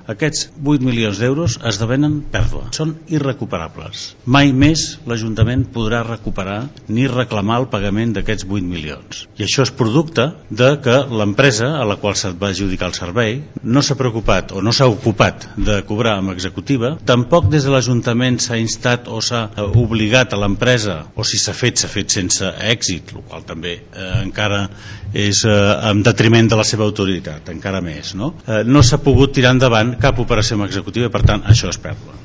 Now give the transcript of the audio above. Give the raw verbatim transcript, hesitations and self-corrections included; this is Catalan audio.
Aquests vuit milions d'euros esdevenen pèrdua, són irrecuperables. Mai més l'Ajuntament podrà recuperar ni reclamar el pagament d'aquests vuit milions. I això és producte de que l'empresa a la qual se't va adjudicar el servei no s'ha preocupat o no s'ha ocupat de cobrar amb executiva, tampoc des de l'Ajuntament s'ha instat o s'ha obligat a l'empresa, o si s'ha fet, s'ha fet sense èxit, el qual també eh, encara és eh, en detriment de la seva autoritat, encara més. No, eh, no s'ha pogut tirar endavant cap operació amb executiva, per tant, això és pèrdua.